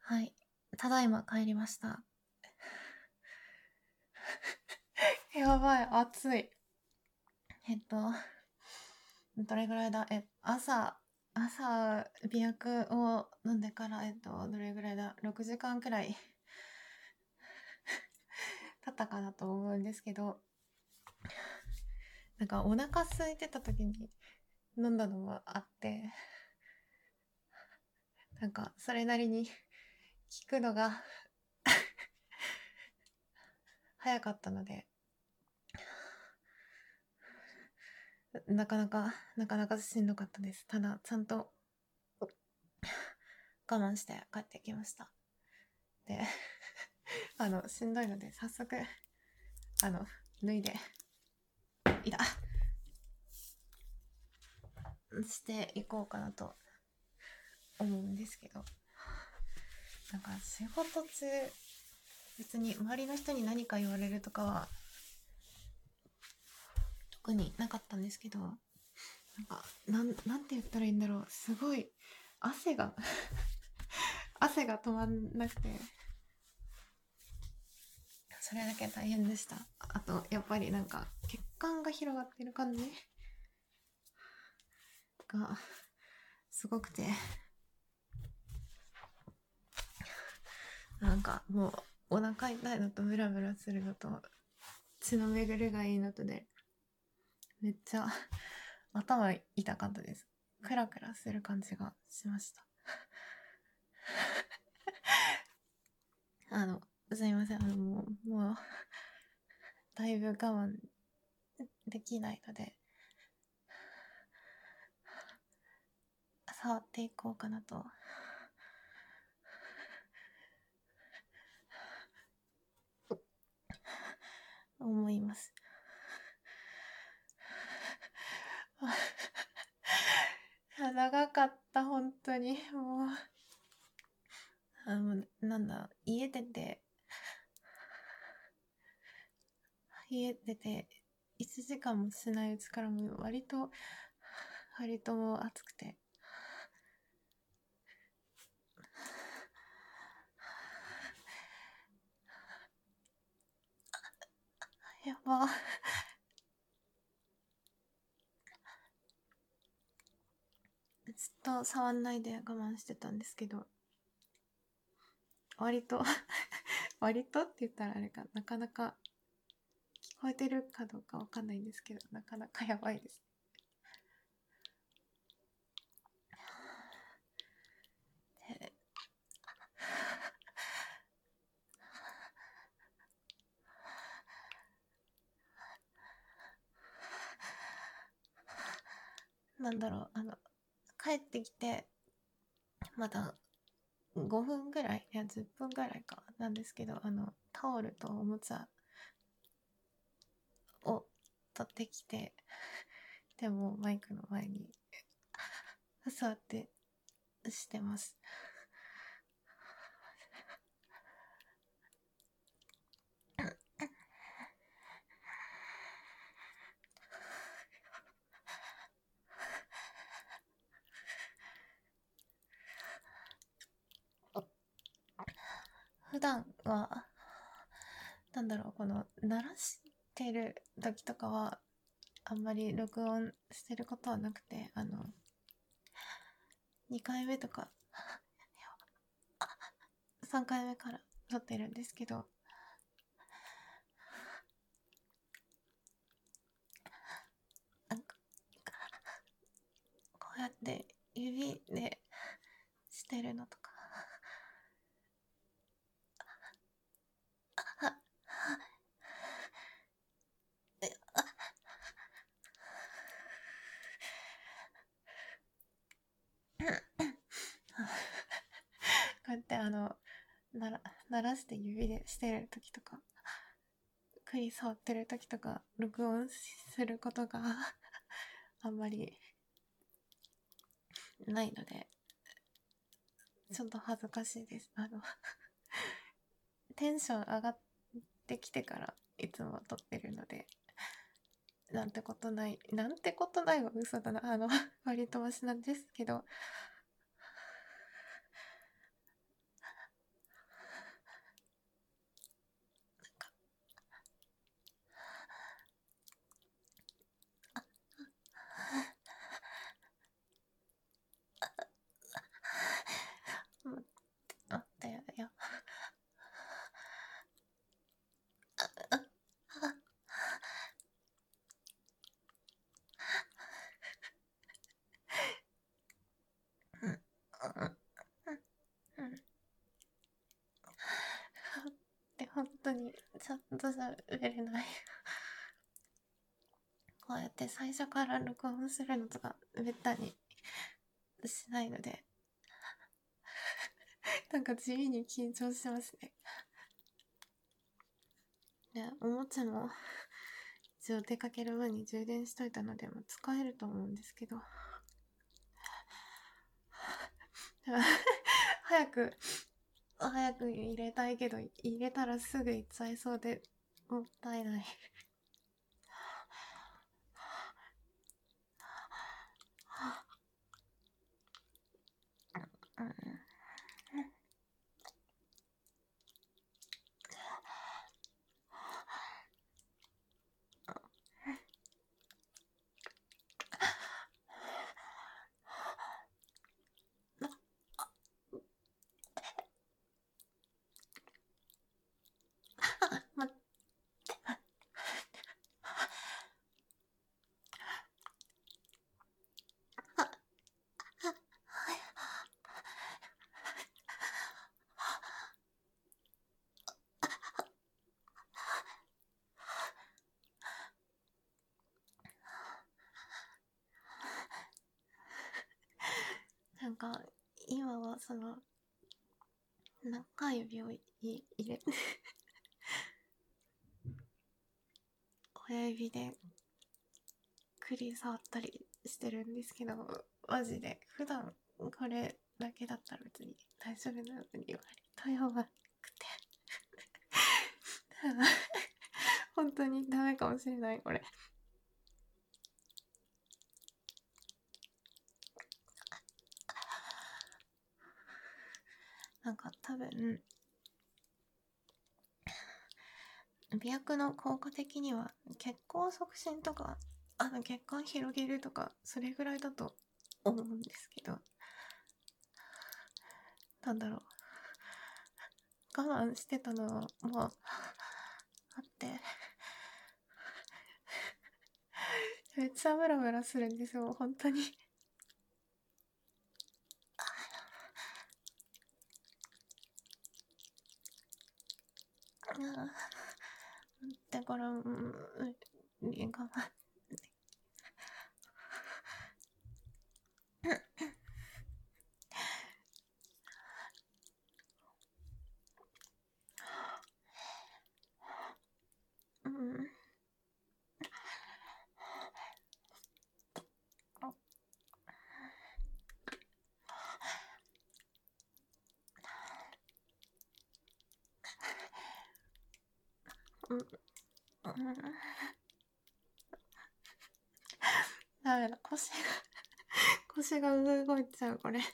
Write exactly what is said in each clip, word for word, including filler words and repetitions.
はい。ただいま帰りました。やばい、暑い。えっと、どれぐらいだえ、朝、朝、美薬を飲んでから、えっと、どれぐらいだ ?ろく 時間くらい経ったかなと思うんですけど、なんかお腹空いてた時に飲んだのもあって、なんかそれなりに効くのが早かったので、なかなか、なかなかしんどかったです。ただ、ちゃんと我慢して帰ってきました。で、あの、しんどいので、早速、あの、脱いで、いたしていこうかなと思うんですけど、なんか仕事中、別に周りの人に何か言われるとかは、特になかったんですけど、なんか、なん、なんて言ったらいいんだろう。すごい、汗が汗が止まんなくて、それだけ大変でした。あと、やっぱりなんか、血管が広がってる感じが、すごくて、なんかもう、お腹痛いのとムラムラするのと、血の巡りがいいのとで、めっちゃ頭痛かったです。クラクラする感じがしました。あの、すいません。あの、もう、もう、だいぶ我慢できないので、触っていこうかなと思います。長かった、本当に。もう、あの、なんだ、家出て、家出て、いちじかんもしないうちからもう割と、割ともう暑くて。やば。ずっと触んないで我慢してたんですけど、割と割とって言ったらあれか、なかなか聞こえてるかどうかわかんないんですけど、なかなかやばいです。でなんだろう、あの、帰ってきて、まだごふんぐらい、いやじゅっぷんぐらいかなんですけど、あの、タオルとおもちゃを取ってきて、でもマイクの前に座ってしてます。普段は、なんだろう、この、鳴らしてる時とかは、あんまり録音してることはなくて、あの、にかいめとか、さんかいめから撮ってるんですけど、なんか、こうやって指でしてるのとか、こうやってあの、なら、鳴らして指でしてる時とか、栗触ってる時とか、録音することがあんまりないので、ちょっと恥ずかしいです。あの、テンション上がってきてからいつも撮ってるので、なんてことない、なんてことないは嘘だな。あの、割とマシなんですけど、 当にちゃんと喋れない。こうやって最初から録音するのとかめったにしないので、なんか地味に緊張しますね。で、おもちゃも一応出かける前に充電しといたので、もう使えると思うんですけど、早く早く入れたいけど、入れたらすぐ行っちゃいそうでもったいない。うん、ま、なんか今はその中指をい入れ親指で栗触ったりしてるんですけど、マジで普段これだけだったら別に大丈夫なのに割と弱くて本当にダメかもしれない、これ。なんか多分美薬の効果的には血行促進とか、あの血管広げるとかそれぐらいだと思うんですけど、なんだろう、我慢してたのもあってめっちゃムラムラするんですよ、本当に。だから、うん、我慢うん。うん。うん。ダメだ、腰が腰が動いちゃう、これ。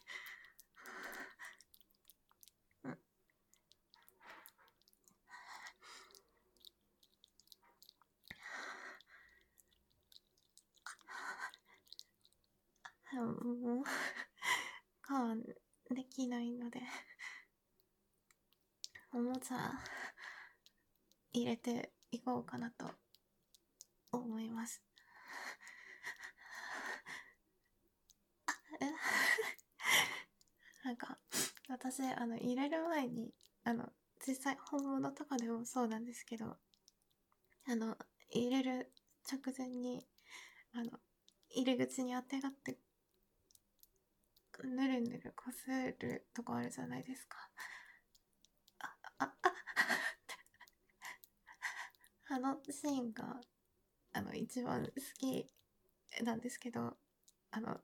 うん、もう我慢できないので、おもちゃ入れていこうかなと思います。なんか私あの入れる前にあの実際本物とかでもそうなんですけど、あの入れる直前にあの入り口にあてがってぬるぬるこするとこあるじゃないですか。ああああのシーンがあの一番好きなんですけど、あの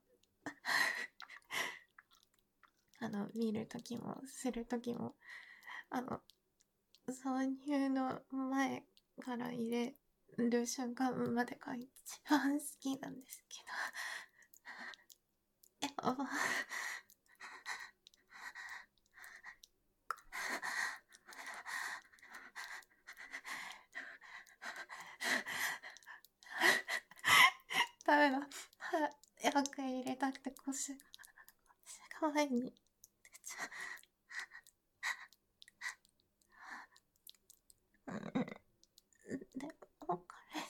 あの見る時もする時も、あの挿入の前から入れる瞬間までが一番好きなんですけど、やばダメだ、早く入れたくて腰が腰が前に出ちゃう。うん、でもこれ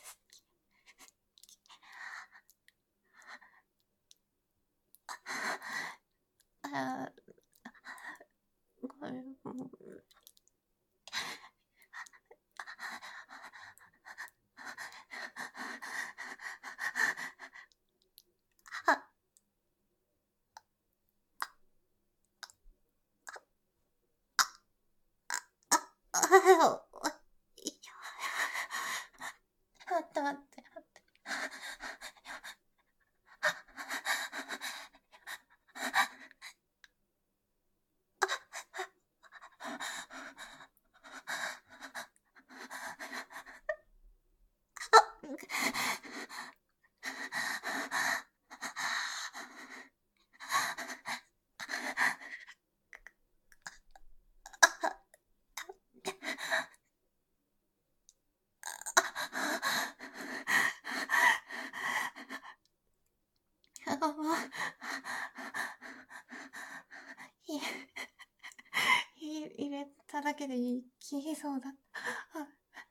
あごめん、もう待って待って。入れただけでいきそうだった。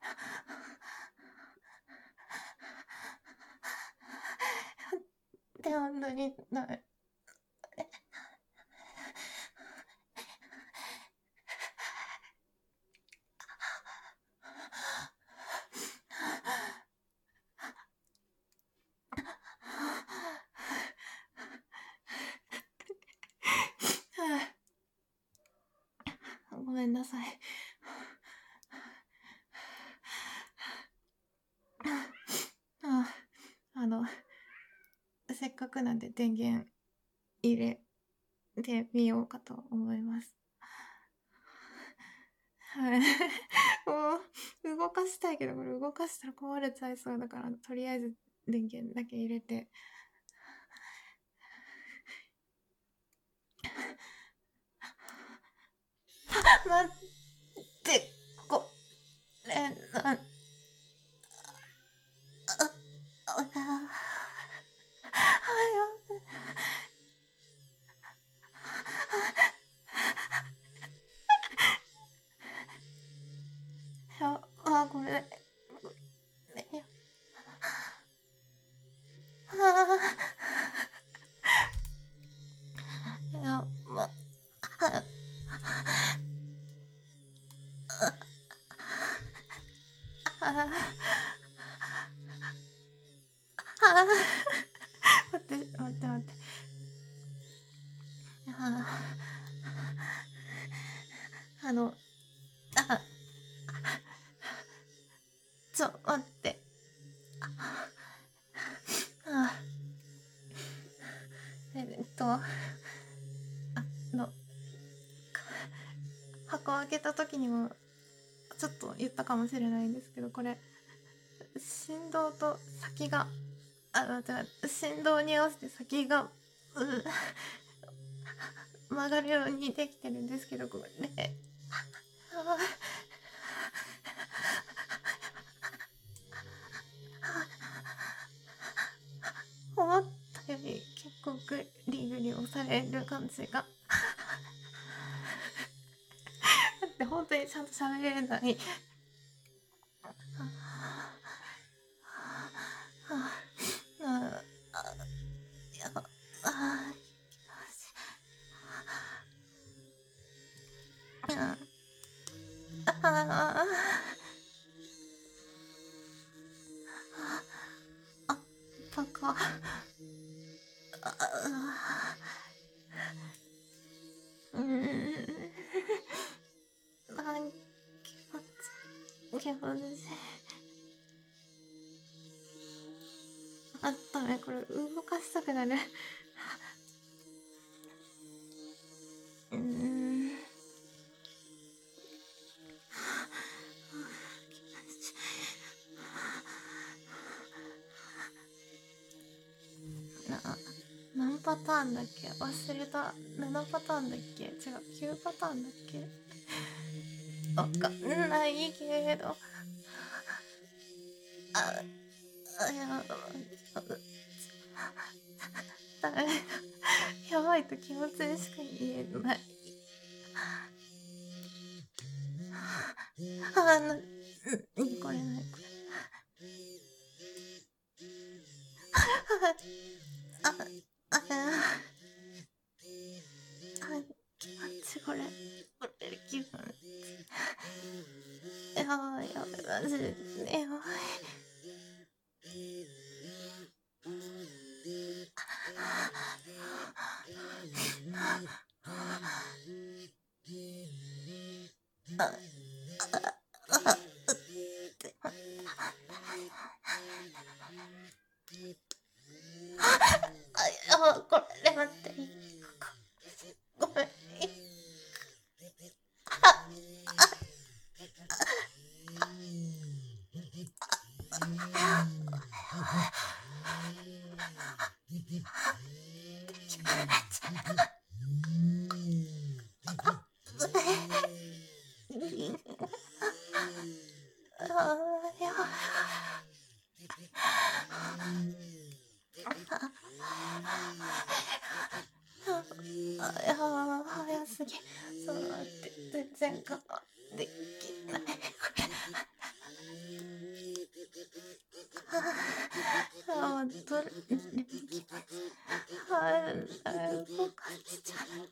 で、本当にな、ごめんなさい。あ、あの、せっかくなんで電源入れてみようかと思います。はい。もう、動かしたいけど、これ動かしたら壊れちゃいそうだから、とりあえず電源だけ入れて。待って、これ、な、あ、あ、あ、あ、あ、これ、ね、あ、いや、ま、あ、あ、あ、待って、待って待って。あ、あの、あ、ちょ、待って。あ、えっと、あの、箱開けた時にもちょっと言ったかもしれないんですけど、これ、振動と先が、あ、間違えた。振動に合わせて先が、う、曲がるようにできてるんですけど、これ、あ、思ったより結構グリグリ押される感じが。だって本当にちゃんと喋れない。あったか。うん。あ、気持ち、気持ち。あったね、これ動かしたくなる。うーん。な、何パターンだっけ、忘れた。ななパターンだっけ、違う、きゅうパターンだっけ、わかんないけど。あ、あ、や、ダメだ。やばいと気持ちにしか言えない。あ、な、な、これない、これ。あ、あ、あ、あ、気持ち、これ、これ、気分。やばい、やばい、マジで、やばい。あ、あ、 ょっと待って、全然我慢できない。ああ、どれ、ね、ああ、動かしちゃう。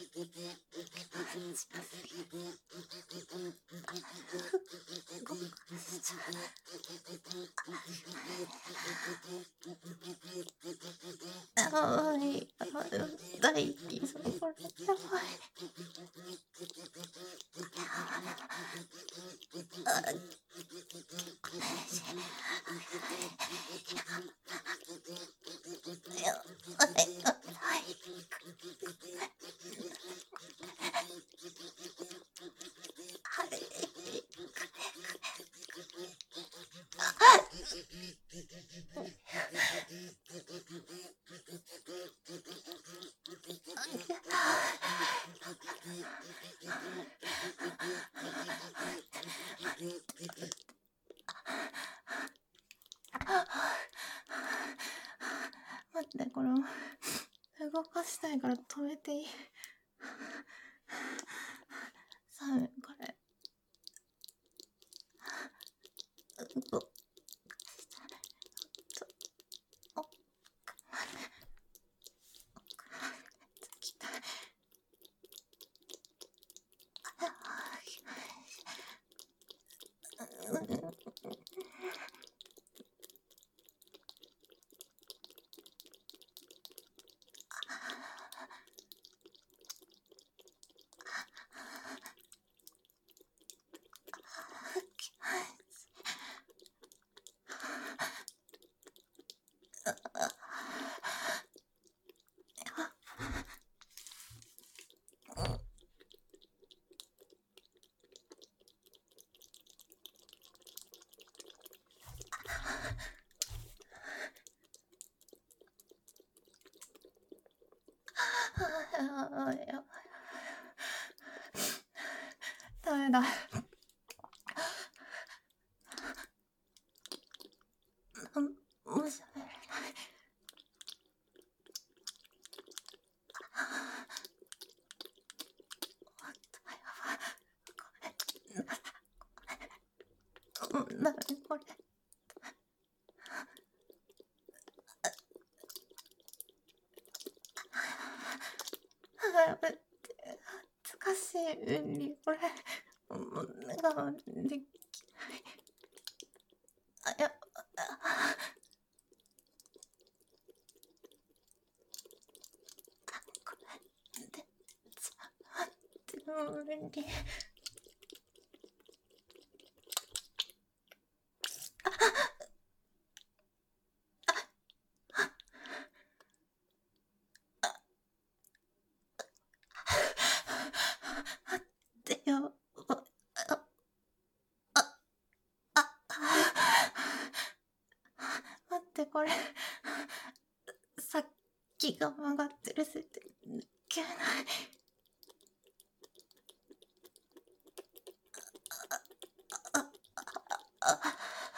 動かしちゃう。やばい、やばい、大気、そこれ、やばい。待って、これ動かしたいから止めていい？サム、これ動かしたらちょっと奥まで奥までつきたい。あ、やばい。ダメだ。なんも喋れない。終わった、やばい。これ、な、なにこれ。あ、待って、恥ずかしい、うんり、これ。もう、我慢できない。あ、や、あ、これで、ちゃ、待って、無理。待ってよ。あ、あ、あ、待って、これ。さっきが曲がってるせいで抜けない。あ、あ、あ、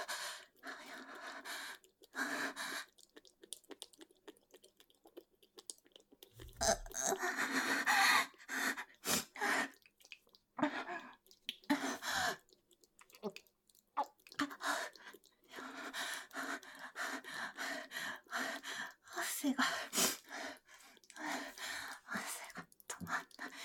汗が、汗が止まんない。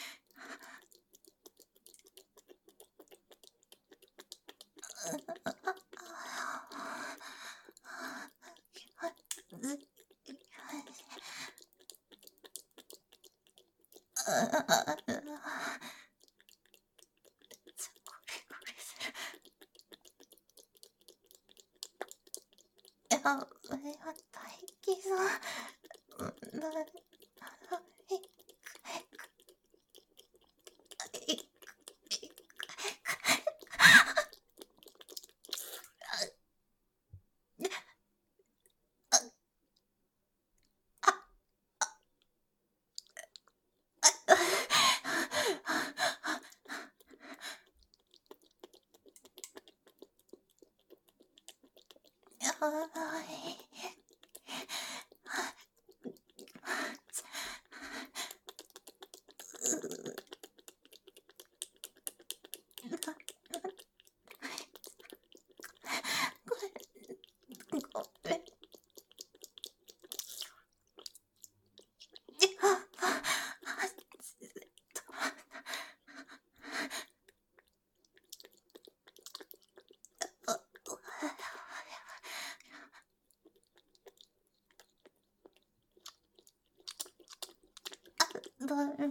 あ、あ、大気さん、な、な、い、い、い、やばい。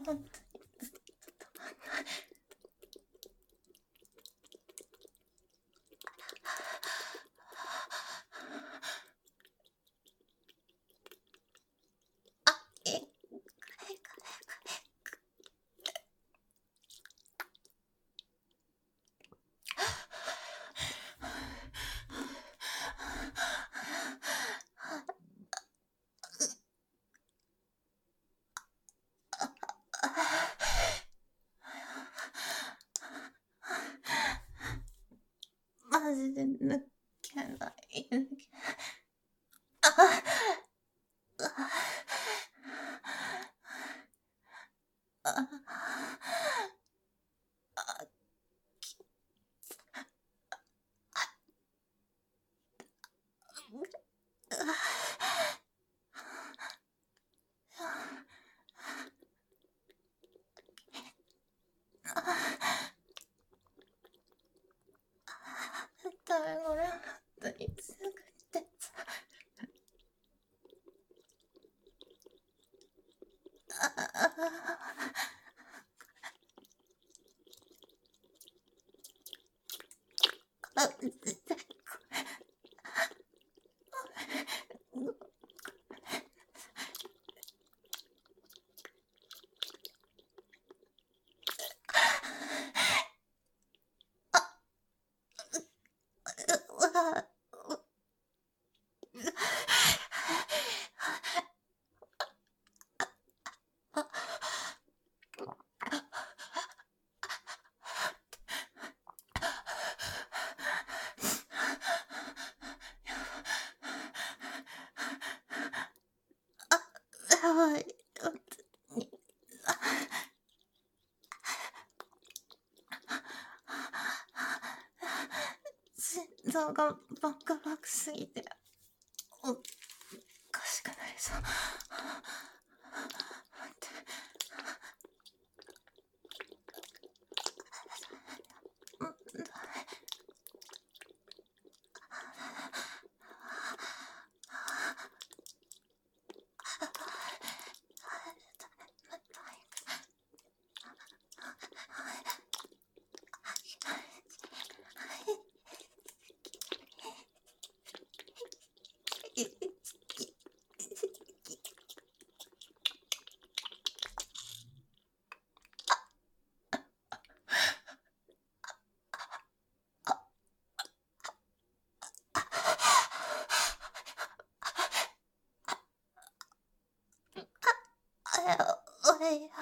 本当にずっとあ、え、これこれこれマジで抜けない。抜けああああダメ、これ本当にすぐってさ。あああ絶対やばい。本当に心臓がバクバクすぎておかしくなりそう。おいや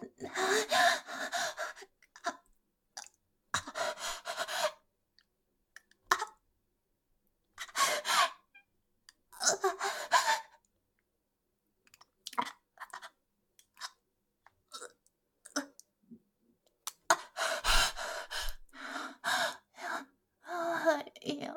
いや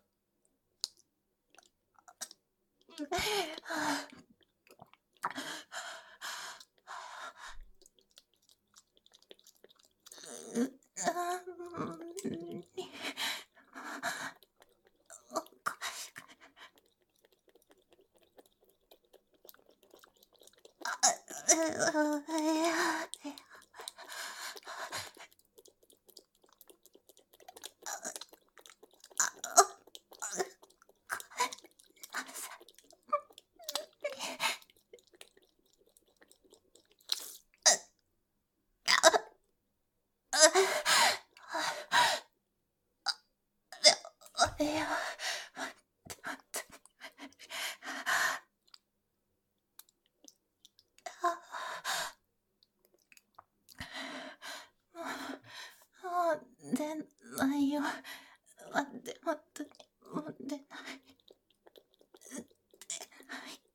いやもう出ないよ。待って、本当にもう出ない。出ないって。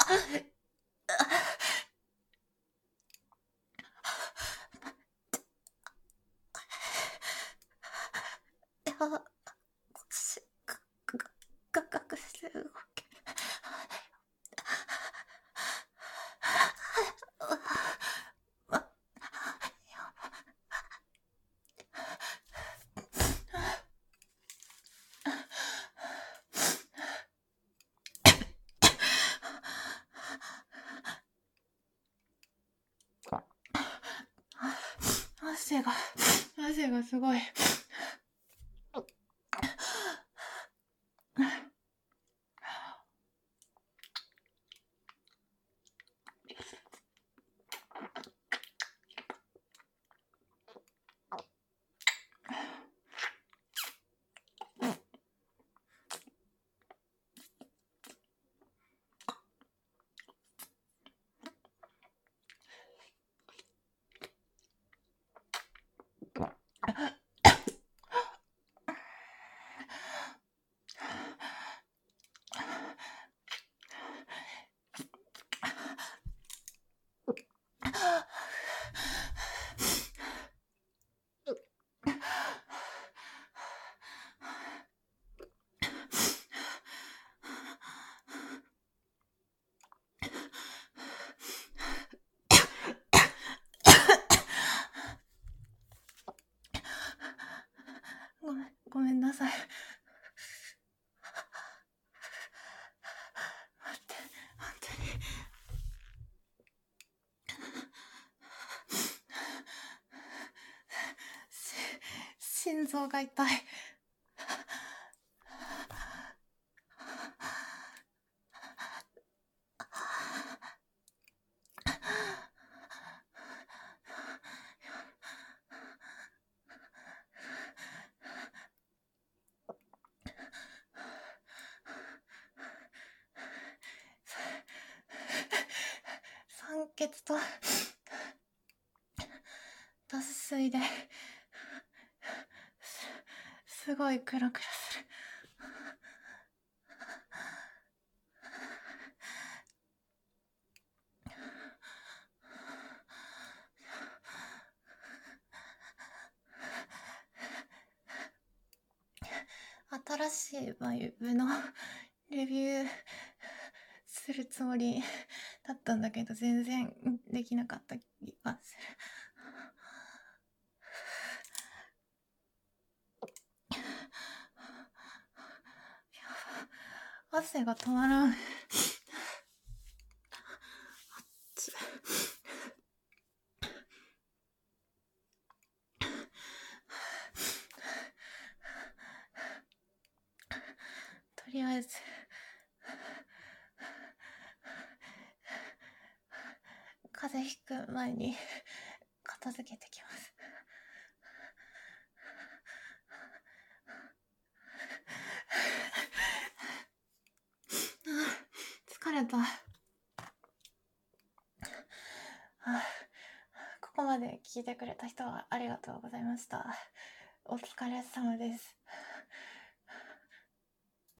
いや、し、か、か、か、かくして動け。あ、汗が、汗がすごい。ごめん、ごめんなさい。待って、本当に。し、心臓が痛い。酸欠と脱水で、す、すごいクラクラする。新しいバイブのレビューするつもりだったんだけど、全然できなかった気がする。汗が止まらん。とりあえず風邪ひく前に片付けてきます。疲れた。ここまで聞いてくれた人はありがとうございました。お疲れ様です。